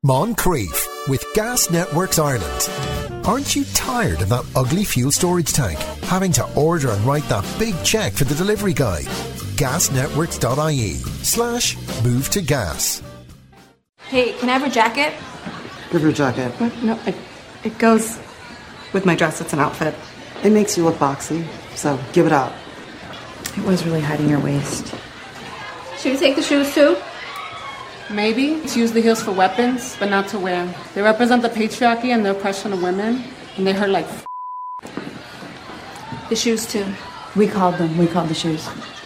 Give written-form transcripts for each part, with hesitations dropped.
Moncrief with Gas Networks Ireland. Aren't you tired of that ugly fuel storage tank? Having to order and write that big cheque for the delivery guy? Gasnetworks.ie/move to gas. Hey, can I have a jacket? Give her a jacket. What? No, it goes with my dress. It's an outfit. It makes you look boxy, so give it out. It was really hiding your waist. Should we take the shoes too? Maybe. It's used the heels for weapons, but not to wear. They represent the patriarchy and the oppression of women, and they hurt like The shoes too. We called the shoes.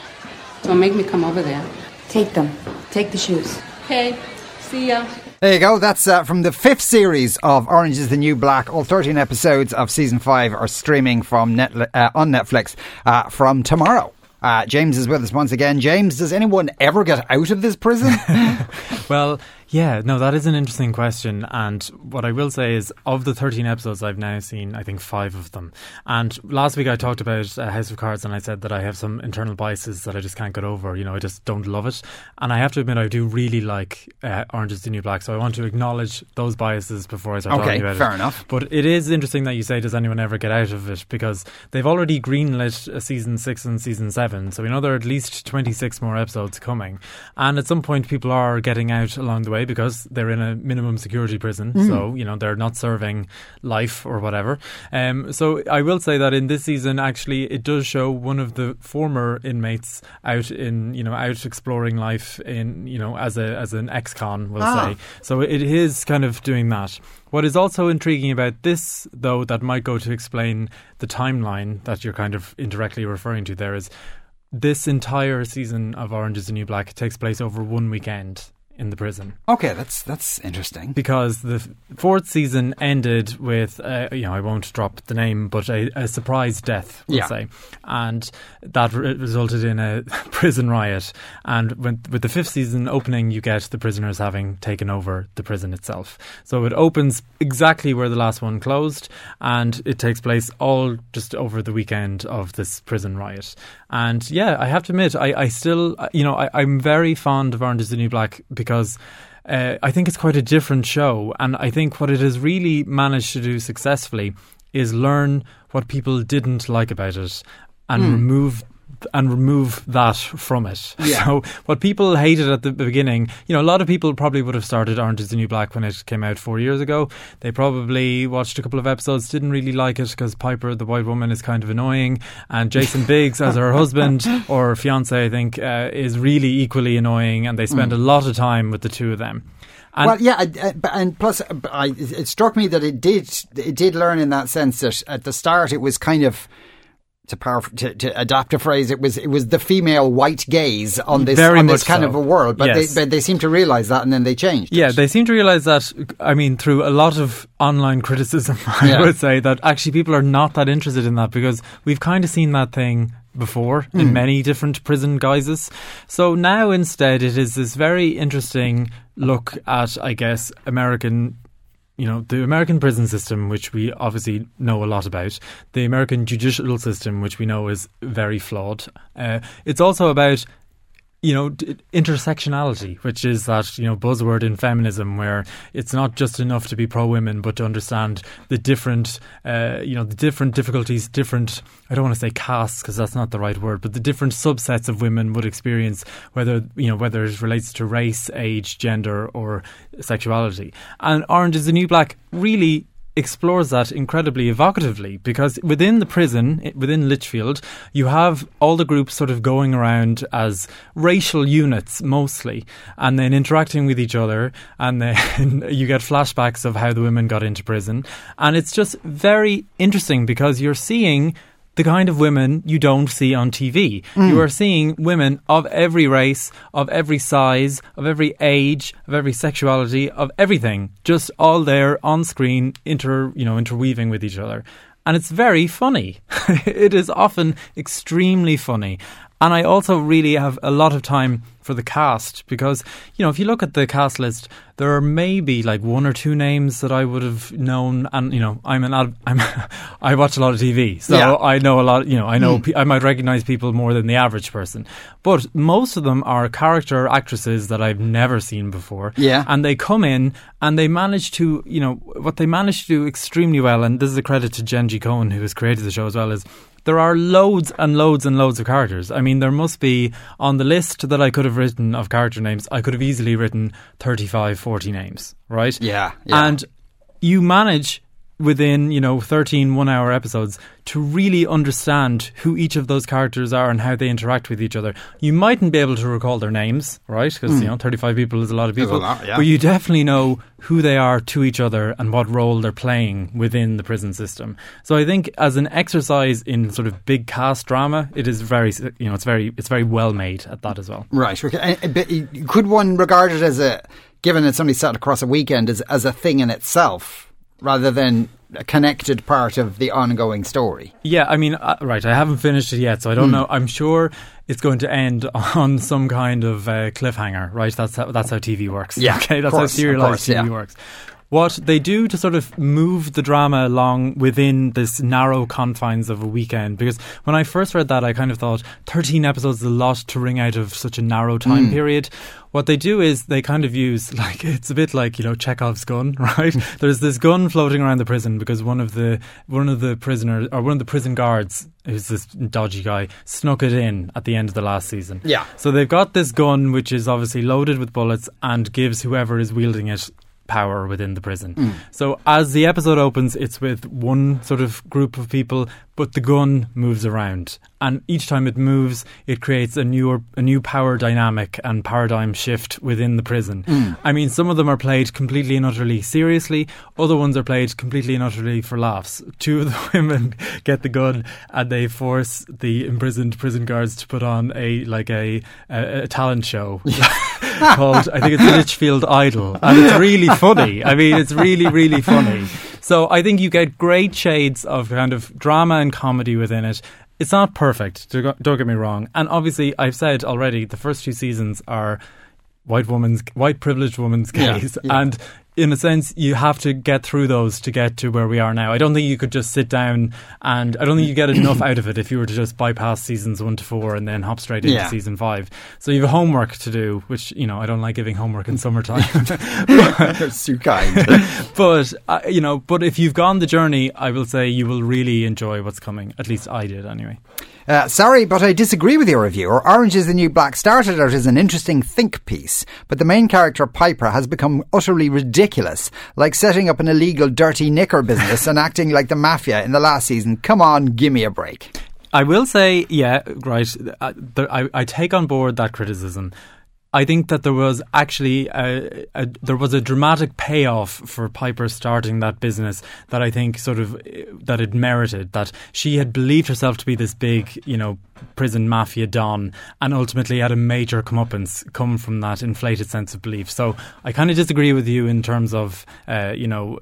Don't make me come over there. Take them. Take the shoes. Okay, see ya. There you go. That's from the 5th series of Orange is the New Black. All 13 episodes of season 5 are streaming from on Netflix from tomorrow. James is with us once again. James, does anyone ever get out of this prison? Well, yeah, no, that is an interesting question. And what I will say is, of the 13 episodes, I've now seen, I think, 5 of them. And last week I talked about House of Cards, and I said that I have some internal biases that I just can't get over. You know, I just don't love it. And I have to admit, I do really like Orange is the New Black. So I want to acknowledge those biases before I start talking about it. Okay, fair enough. But it is interesting that you say, does anyone ever get out of it? Because they've already greenlit season 6 and season 7. So we know there are at least 26 more episodes coming. And at some point, people are getting out along the way because they're in a minimum security prison. So, you know, they're not serving life or whatever. So I will say that in this season, actually, it does show one of the former inmates out exploring life in, you know, as an ex-con, we'll say. So it is kind of doing that. What is also intriguing about this, though, that might go to explain the timeline that you're kind of indirectly referring to there, is this entire season of Orange is the New Black takes place over one weekend in the prison. Okay, that's interesting. Because the 4th season ended with, I won't drop the name, but a surprise death, we'll say. And that resulted in a prison riot. And with the 5th season opening, you get the prisoners having taken over the prison itself. So it opens exactly where the last one closed, and it takes place all just over the weekend of this prison riot. And yeah, I have to admit, I still, I'm very fond of Orange is the New Black because I think it's quite a different show. And I think what it has really managed to do successfully is learn what people didn't like about it and remove that from it. Yeah. So what people hated at the beginning, you know, a lot of people probably would have started Orange is the New Black when it came out 4 years ago. They probably watched a couple of episodes, didn't really like it because Piper, the white woman, is kind of annoying, and Jason Biggs as her husband or fiance, I think, is really equally annoying, and they spend a lot of time with the two of them. And plus, it struck me that it did learn in that sense that at the start it was kind of, to adapt a phrase, it was the female white gaze on this kind of a world, but yes. they seem to realise that, and then they changed. Yeah, they seem to realise that. I mean, through a lot of online criticism, I would say that actually people are not that interested in that because we've kind of seen that thing before in many different prison guises. So now instead it is this very interesting look at, I guess, American, you know, the American prison system, which we obviously know a lot about, the American judicial system, which we know is very flawed. It's also about, you know, intersectionality, which is that, you know, buzzword in feminism where it's not just enough to be pro-women, but to understand the different, the different difficulties, different, I don't want to say castes because that's not the right word, but the different subsets of women would experience, whether it relates to race, age, gender or sexuality. And Orange is the New Black really explores that incredibly evocatively because within the prison, within Litchfield, you have all the groups sort of going around as racial units mostly and then interacting with each other, and then you get flashbacks of how the women got into prison, and it's just very interesting because you're seeing the kind of women you don't see on TV. You are seeing women of every race, of every size, of every age, of every sexuality, of everything, just all there on screen, interweaving with each other. And it's very funny. It is often extremely funny. And I also really have a lot of time for the cast, because, you know, if you look at the cast list, there are maybe like one or two names that I would have known, and, you know, I watch a lot of TV, so I know a lot. You know, I know I might recognise people more than the average person, but most of them are character actresses that I've never seen before. Yeah, and they come in and they manage to, you know, what they manage to do extremely well, and this is a credit to Jenji Cohen, who has created the show as well, is there are loads and loads and loads of characters. I mean, there must be, on the list that I could have written of character names, I could have easily written 35, 40 names, right? Yeah. And you manage within, you know, 13 one-hour episodes to really understand who each of those characters are and how they interact with each other. You mightn't be able to recall their names, right? Because, you know, 35 people is a lot of people. But you definitely know who they are to each other and what role they're playing within the prison system. So I think as an exercise in sort of big cast drama, it is very, you know, it's very well made at that as well. Right. Okay. But could one regard it as given it's only set across a weekend, as a thing in itself, rather than a connected part of the ongoing story? Yeah, I mean, right, I haven't finished it yet, so I don't know. I'm sure it's going to end on some kind of cliffhanger, right? That's how TV works. Yeah, okay, that's how serialised TV works. What they do to sort of move the drama along within this narrow confines of a weekend, because when I first read that, I kind of thought 13 episodes is a lot to wring out of such a narrow time period. What they do is they kind of use, like, it's a bit like, you know, Chekhov's gun, right? There's this gun floating around the prison because one of the prisoners, or one of the prison guards, who's this dodgy guy, snuck it in at the end of the last season. Yeah. So they've got this gun which is obviously loaded with bullets and gives whoever is wielding it power within the prison. So as the episode opens, it's with one sort of group of people, but the gun moves around, and each time it moves, it creates a new power dynamic and paradigm shift within the prison. I mean, some of them are played completely and utterly seriously, other ones are played completely and utterly for laughs. Two of the women get the gun and they force the imprisoned prison guards to put on a talent show called, I think it's Litchfield Idol, and it's really funny. I mean, it's really, really funny. So I think you get great shades of kind of drama and comedy within it. It's not perfect, don't get me wrong. And obviously, I've said already, the first 2 seasons are white privileged woman's gaze. Yeah. And in a sense, you have to get through those to get to where we are now. I don't think you could just sit down, and I don't think you get enough out of it if you were to just bypass seasons 1 to 4 and then hop straight into season 5. So you have homework to do, which, you know, I don't like giving homework in summertime. That's too kind. But, you know, but if you've gone the journey, I will say you will really enjoy what's coming. At least I did anyway. Sorry, but I disagree with your reviewer. Orange is the New Black started out as an interesting think piece, but the main character, Piper, has become utterly ridiculous, like setting up an illegal dirty knicker business and acting like the mafia in the last season. Come on, give me a break. I will say, yeah, right, I take on board that criticism. I think that there was actually there was a dramatic payoff for Piper starting that business that I think sort of that it merited, that she had believed herself to be this big, you know, prison mafia don, and ultimately had a major comeuppance come from that inflated sense of belief. So I kind of disagree with you in terms of, you know,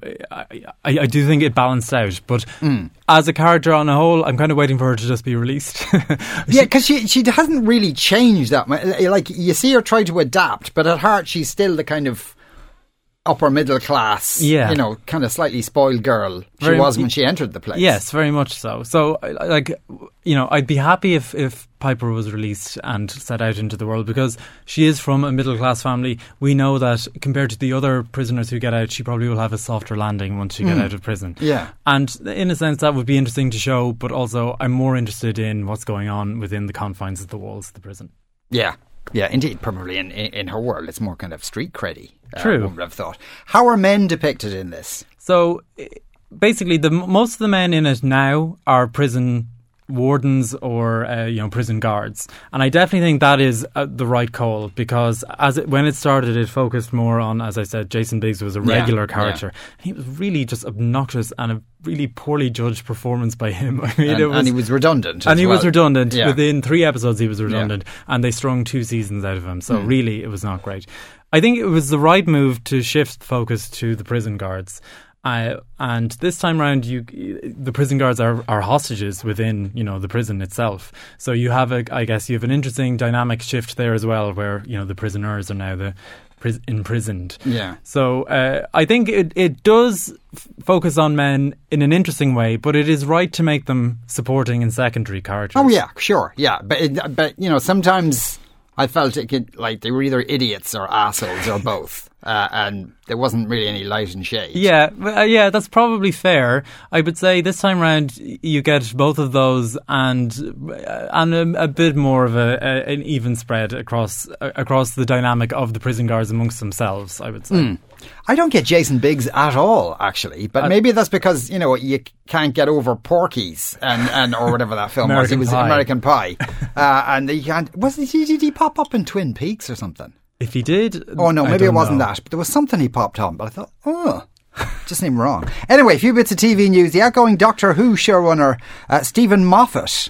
I do think it balanced out, but as a character on a whole, I'm kind of waiting for her to just be released. Yeah, because she hasn't really changed that much. Like, you see her try to adapt, but at heart she's still the kind of upper middle class, you know, kind of slightly spoiled girl she was when she entered the place. Yes, very much so. So, like, you know, I'd be happy if Piper was released and set out into the world, because she is from a middle class family. We know that compared to the other prisoners who get out, she probably will have a softer landing once she gets out of prison. Yeah. And in a sense, that would be interesting to show, but also I'm more interested in what's going on within the confines of the walls of the prison. Yeah. Yeah, indeed. Probably in her world, it's more kind of street creddy. True. One would have thought. How are men depicted in this? So, basically, most of the men in it now are prison wardens or prison guards, and I definitely think that is the right call, because when it started, it focused more on, as I said, Jason Biggs was a regular character. And he was really just obnoxious, and a really poorly judged performance by him. I mean, and he was redundant. And he was redundant. Within 3 episodes, he was redundant, and they strung 2 seasons out of him. So really, it was not great. I think it was the right move to shift focus to the prison guards. And this time round, the prison guards are hostages within, the prison itself. So you have an interesting dynamic shift there as well, where, the prisoners are now imprisoned. Yeah. So I think it does focus on men in an interesting way, but it is right to make them supporting and secondary characters. Oh yeah, sure, yeah, but sometimes I felt they were either idiots or assholes or both. And there wasn't really any light and shade. Yeah, that's probably fair. I would say this time round you get both of those and a bit more of an even spread across the dynamic of the prison guards amongst themselves, I would say. I don't get Jason Biggs at all, actually, but maybe that's because you can't get over Porky's and or whatever that film was. It was American Pie, and you can't. Did he pop up in Twin Peaks or something? If he did... Oh, no, maybe it wasn't that. But there was something he popped on. But I thought, just seemed wrong. Anyway, a few bits of TV news. The outgoing Doctor Who showrunner, Stephen Moffat,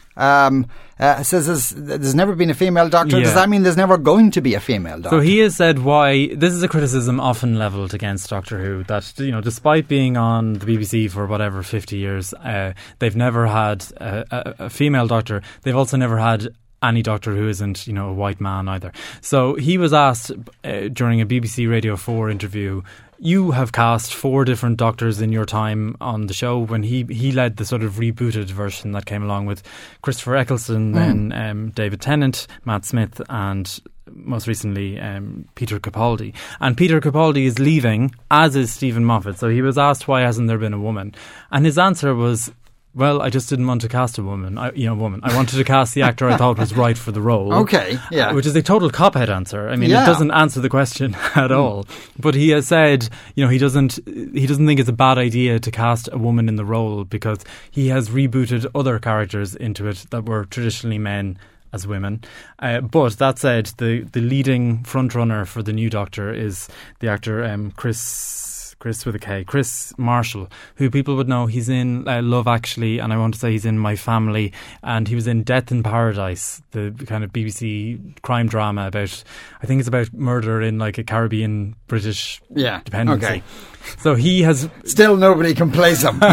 says there's never been a female Doctor. Yeah. Does that mean there's never going to be a female Doctor? So he has said why... This is a criticism often levelled against Doctor Who, that, despite being on the BBC for whatever, 50 years, they've never had a female Doctor. They've also never had any Doctor who isn't, a white man either. So he was asked during a BBC Radio 4 interview, you have cast 4 different Doctors in your time on the show, when he led the sort of rebooted version that came along with Christopher Eccleston, then David Tennant, Matt Smith, and most recently Peter Capaldi. And Peter Capaldi is leaving, as is Stephen Moffat. So he was asked, why hasn't there been a woman? And his answer was, well, I just didn't want to cast a woman. I wanted to cast the actor I thought was right for the role. Okay, yeah. Which is a total cop-head answer. I mean, It doesn't answer the question at all. But he has said, he doesn't think it's a bad idea to cast a woman in the role, because he has rebooted other characters into it that were traditionally men as women. But that said, the leading frontrunner for the new Doctor is the actor Chris with a K, Chris Marshall, who people would know. He's in Love Actually, and I want to say he's in My Family, and he was in Death in Paradise, the kind of BBC crime drama about murder in like a Caribbean British dependency. Okay. So he has... Still nobody can place him.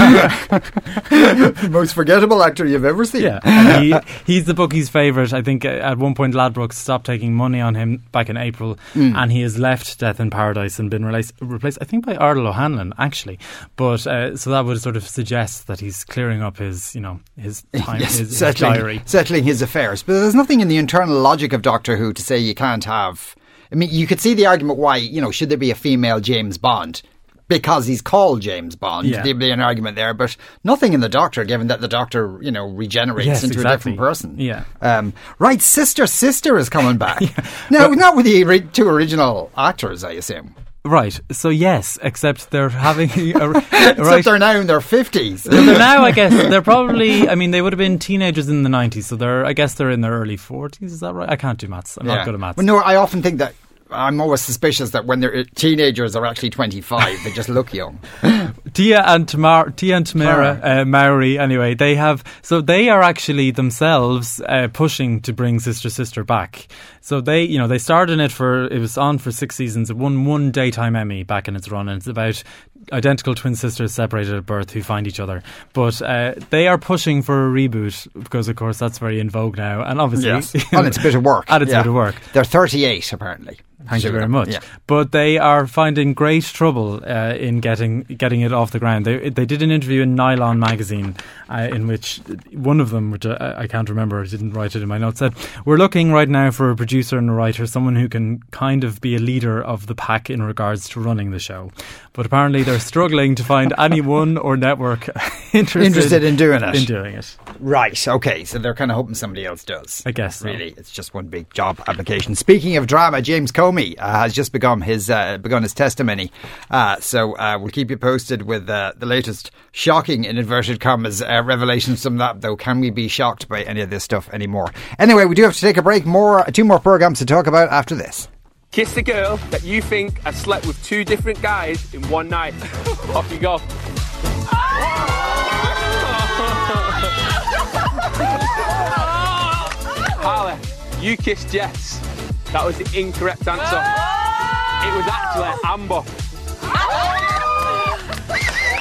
Most forgettable actor you've ever seen. Yeah. He's the bookie's favourite. I think at one point Ladbrokes stopped taking money on him back in April, and he has left Death in Paradise and been replaced, I think, by Ardal O'Hanlon, actually. But so that would sort of suggest that he's clearing up his time, his diary. Settling his affairs. But there's nothing in the internal logic of Doctor Who to say you can't have... I mean, you could see the argument why, should there be a female James Bond? Because he's called James Bond. Yeah. There'd be an argument there, but nothing in the Doctor, given that the Doctor, regenerates into a different person. Yeah. Right, Sister is coming back. No, not with the 2 original actors, I assume. Right, so yes, except they're having... except they're now in their 50s. So they're now, I guess, they're probably... I mean, they would have been teenagers in the 90s, so I guess they're in their early 40s, is that right? I can't do maths. I'm not good at maths. Well, no, I often think that I'm always suspicious that when they're teenagers are actually 25, they just look young. Tia and Tamara Mowry, anyway, they are actually themselves pushing to bring Sister back. So they starred in it it was on for 6 seasons. It won 1 daytime Emmy back in its run, and it's about identical twin sisters separated at birth who find each other. But they are pushing for a reboot because, of course, that's very in vogue now. And obviously... Yes. And it's a bit of work. And it's a bit of work. They're 38, apparently. Thank you very much. Yeah. But they are finding great trouble in getting it off the ground. They did an interview in Nylon magazine in which one of them, which I can't remember, I didn't write it in my notes, said, we're looking right now for a producer and a writer, someone who can kind of be a leader of the pack in regards to running the show. But apparently they're struggling to find anyone or network interested in doing it. In doing it. Right, okay, so they're kind of hoping somebody else does. I guess so. Really, it's just one big job application. Speaking of drama, James Comey has just begun his testimony. So we'll keep you posted with the latest shocking, in inverted commas, revelations from that, though. Can we be shocked by any of this stuff anymore? Anyway, we do have to take a break. 2 more programmes to talk about after this. Kiss the girl that you think has slept with 2 different guys in one night. Off you go. Harley, you kissed Jess. That was the incorrect answer. It was actually Amber.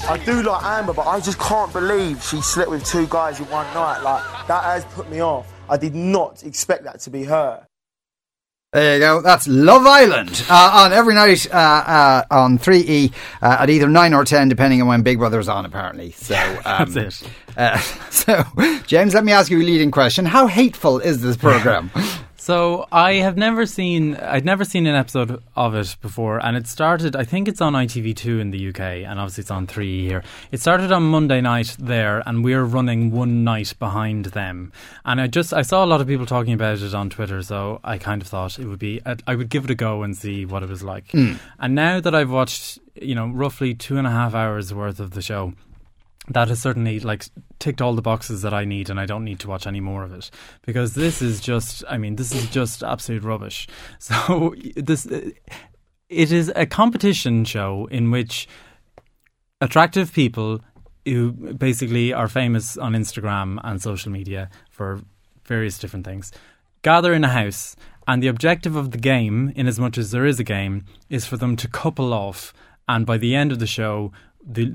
I do like Amber, but I just can't believe she slept with 2 guys in one night. Like, that has put me off. I did not expect that to be her. There you go. That's Love Island on every night on 3E at either 9 or 10, depending on when Big Brother's on, apparently. So that's it. So, James, let me ask you a leading question. How hateful is this programme? So I'd never seen an episode of it before, and it started, I think it's on ITV2 in the UK, and obviously it's on 3 here. It started on Monday night there, and we're running one night behind them. And I saw a lot of people talking about it on Twitter, so I kind of thought I would give it a go and see what it was like. And now that I've watched, roughly 2.5 hours worth of the show, that has certainly ticked all the boxes that I need, and I don't need to watch any more of it, because this is just absolute rubbish. So it is a competition show in which attractive people who basically are famous on Instagram and social media for various different things gather in a house, and the objective of the game, in as much as there is a game, is for them to couple off, and by the end of the show, the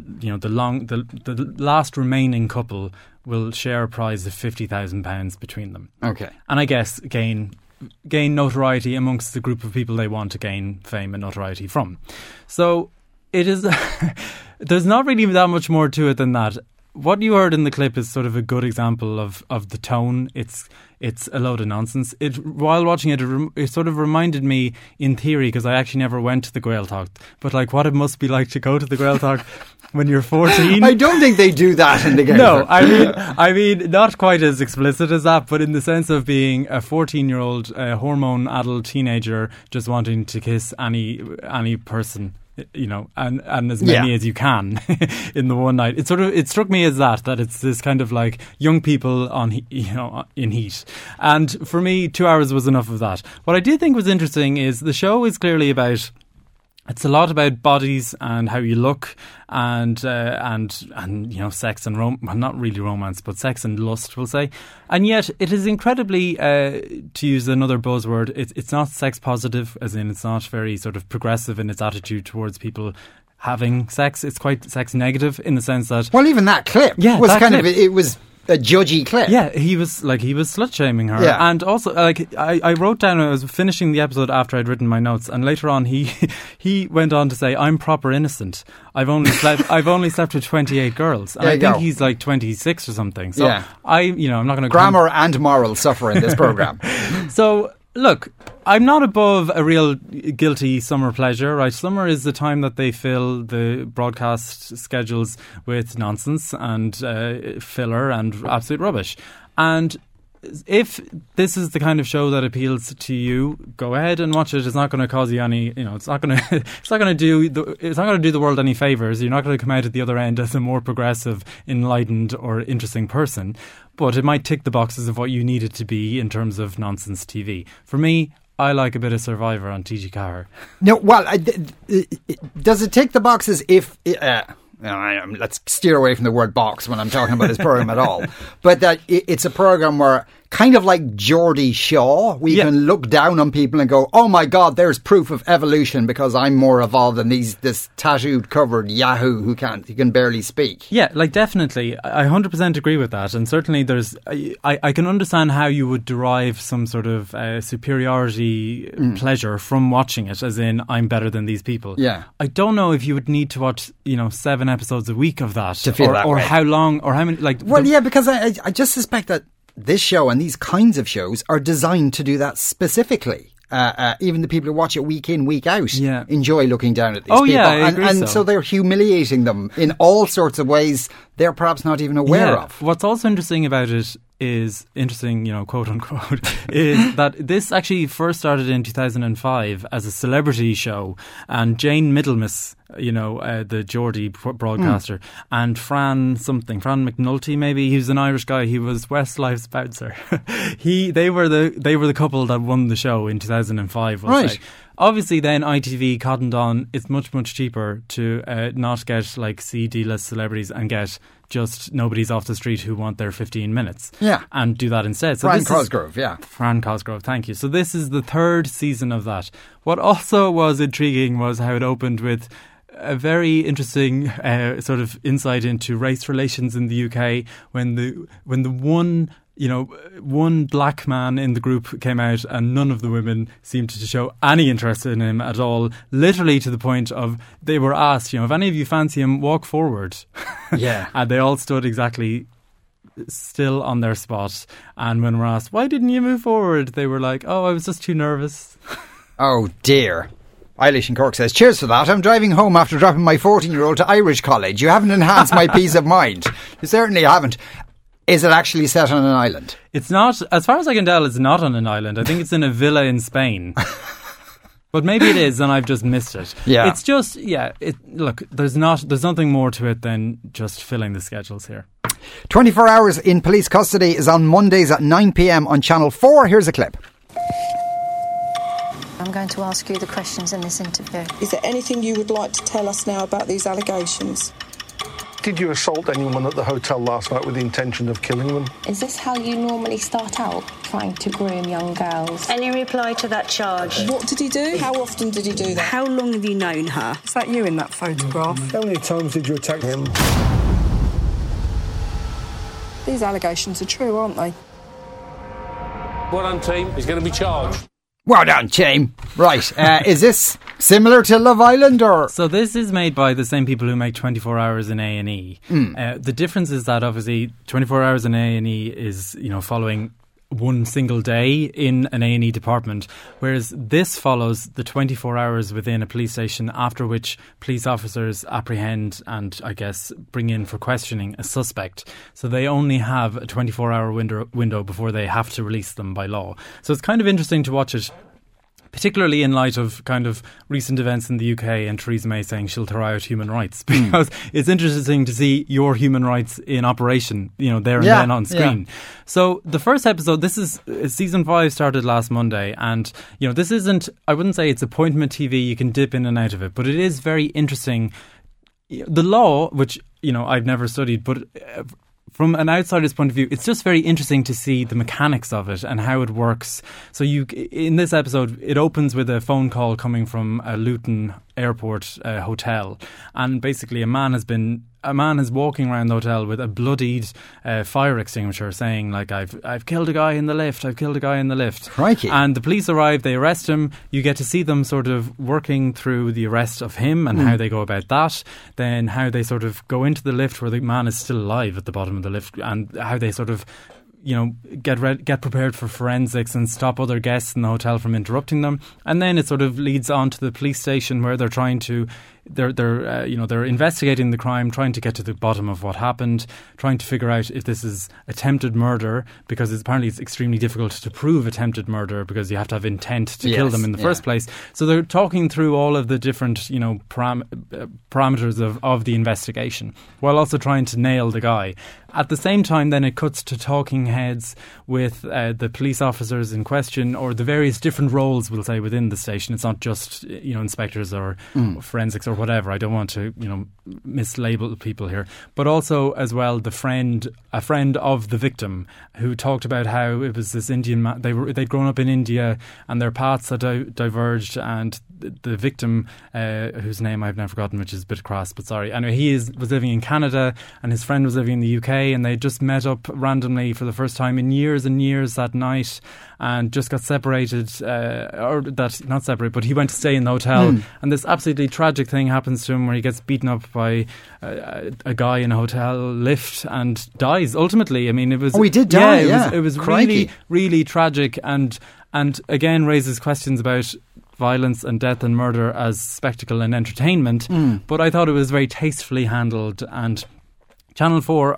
last remaining couple will share a prize of £50,000 between them. Okay. And I guess gain notoriety amongst the group of people they want to gain fame and notoriety from. So it is there's not really that much more to it than that. What you heard in the clip is sort of a good example of the tone. It's a load of nonsense. While watching it, it sort of reminded me, in theory, because I actually never went to the Gaeltacht, but what it must be like to go to the Gaeltacht when you're 14. I don't think they do that in the Gaeltacht. No, I mean, not quite as explicit as that, but in the sense of being a 14-year-old hormone-addled teenager just wanting to kiss any person. And as many as you can in the one night. It struck me as that it's this kind of young people in heat. And for me, 2 hours was enough of that. What I did think was interesting is the show is clearly it's a lot about bodies and how you look and sex and not really romance, but sex and lust, we'll say. And yet it is incredibly, to use another buzzword, it's not sex positive, as in it's not very sort of progressive in its attitude towards people having sex. It's quite sex negative in the sense that... Well, even that clip was it was a judgy clip. Yeah, he was slut shaming her. Yeah. And also I wrote down, I was finishing the episode after I'd written my notes, and later on he went on to say, I'm proper innocent. I've only slept with 28 girls. And I think he's 26 or something. So I'm not going to... Grammar and moral suffer in this programme. So look, I'm not above a real guilty summer pleasure, right? Summer is the time that they fill the broadcast schedules with nonsense and filler and absolute rubbish. And if this is the kind of show that appeals to you, go ahead and watch it. It's not going to cause you any, it's not going to do the world any favors. You're not going to come out at the other end as a more progressive, enlightened or interesting person. But it might tick the boxes of what you need it to be in terms of nonsense TV. For me, I like a bit of Survivor on TG Carr. No, well, does it tick the boxes if... let's steer away from the word box when I'm talking about this programme at all. But that it's a programme where, kind of like Geordie Shaw, we can look down on people and go, oh my God, there's proof of evolution because I'm more evolved than this tattooed covered yahoo who can barely speak. Yeah, definitely. I 100% agree with that. And certainly there's, I can understand how you would derive some sort of superiority pleasure from watching it, as in, I'm better than these people. Yeah. I don't know if you would need to watch, 7 episodes a week of that. To feel that or way. how long, or how many, because I just suspect that this show and these kinds of shows are designed to do that specifically. Even the people who watch it week in, week out enjoy looking down at these people. Yeah, I agree and so they're humiliating them in all sorts of ways they're perhaps not even aware of. What's also interesting about it is, quote unquote, is that this actually first started in 2005 as a celebrity show, and Jane Middlemiss, the Geordie broadcaster, and Fran McNulty, maybe, he was an Irish guy, he was Westlife's bouncer. They were the couple that won the show in 2005, we'll say. Obviously, then ITV cottoned on. It's much, much cheaper to not get C-D-list celebrities and get just nobodies off the street who want their 15 minutes. Yeah. And do that instead. So Fran Cosgrove, Fran Cosgrove, thank you. So this is the 3rd season of that. What also was intriguing was how it opened with a very interesting sort of insight into race relations in the UK when the one black man in the group came out and none of the women seemed to show any interest in him at all, literally to the point of they were asked, if any of you fancy him, walk forward. Yeah. And they all stood exactly still on their spot, and when we're asked, why didn't you move forward, they were like, oh, I was just too nervous. Oh dear. Eilish in Cork says, cheers for that. I'm driving home after dropping my 14-year-old to Irish college. You haven't enhanced my peace of mind. You certainly haven't. Is it actually set on an island? It's not, as far as I can tell, it's not on an island. I think it's in a villa in Spain. But maybe it is and I've just missed it. Yeah. It's just, look, there's nothing more to it than just filling the schedules here. 24 Hours in Police Custody is on Mondays at 9 p.m. on Channel 4. Here's a clip. I'm going to ask you the questions in this interview. Is there anything you would like to tell us now about these allegations? Did you assault anyone at the hotel last night with the intention of killing them? Is this how you normally start out, trying to groom young girls? Any reply to that charge? What did he do? How often did he do that? How long have you known her? Is that you in that photograph? How many times did you attack him? These allegations are true, aren't they? Well done, team. He's going to be charged. Well done, team. Right, is this similar to Love Island or...? So this is made by the same people who make 24 Hours in A&E. The difference is that obviously 24 Hours in A&E is, following one single day in an A&E department, whereas this follows the 24 hours within a police station, after which police officers apprehend and, I guess, bring in for questioning a suspect. So they only have a 24-hour window before they have to release them by law. So it's kind of interesting to watch it, particularly in light of kind of recent events in the UK and Theresa May saying she'll throw out human rights, because it's interesting to see your human rights in operation, there and then on screen. Yeah. So the first episode, this is season 5 started last Monday, and this isn't, I wouldn't say it's appointment TV, you can dip in and out of it, but it is very interesting. The law, which I've never studied, but from an outsider's point of view, it's just very interesting to see the mechanics of it and how it works. So in this episode, it opens with a phone call coming from a Luton airport hotel, and basically a man is walking around the hotel with a bloodied fire extinguisher, saying like, I've killed a guy in the lift. Crikey. And the police arrive, they arrest him. You get to see them sort of working through the arrest of him and how they go about that, then how they sort of go into the lift where the man is still alive at the bottom of the lift, and how they sort of get prepared for forensics and stop other guests in the hotel from interrupting them. And then it sort of leads on to the police station where they're trying to they're investigating the crime, trying to get to the bottom of what happened, trying to figure out if this is attempted murder, because apparently it's extremely difficult to prove attempted murder because you have to have intent to kill them in the first place. So they're talking through all of the different parameters of the investigation, while also trying to nail the guy. At the same time, then it cuts to talking heads with the police officers in question, or the various different roles, we'll say, within the station. It's not just inspectors or forensics or whatever. I don't want to mislabel people here, but also as well a friend of the victim, who talked about how it was this Indian man. They'd grown up in India and their paths had diverged, and the victim, whose name I've now forgotten, which is a bit crass, but sorry. Anyway, he was living in Canada and his friend was living in the UK, and they just met up randomly for the first time in years and years that night, and just got separated, not separated, but he went to stay in the hotel, and this absolutely tragic thing happens to him where he gets beaten up by a guy in a hotel lift and dies ultimately. I mean, it was... Oh, he did die, It was really, really tragic, and again raises questions about violence and death and murder as spectacle and entertainment, but I thought it was very tastefully handled. And Channel 4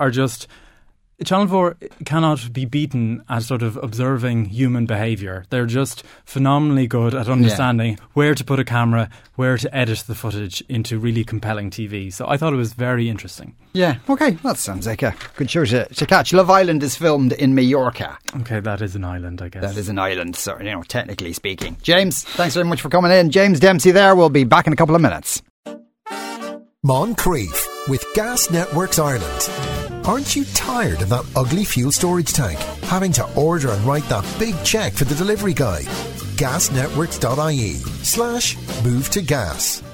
cannot be beaten at sort of observing human behaviour. They're just phenomenally good at understanding where to put a camera, where to edit the footage into really compelling TV. So I thought it was very interesting. Yeah, okay, that sounds like a good show to catch. Love Island is filmed in Mallorca. Okay, that is an island, I guess. That is an island, so, technically speaking. James, thanks very much for coming in. James Dempsey there. We'll be back in a couple of minutes. Moncrief with Gas Networks Ireland. Aren't you tired of that ugly fuel storage tank? Having to order and write that big cheque for the delivery guy? Gasnetworks.ie/move to gas.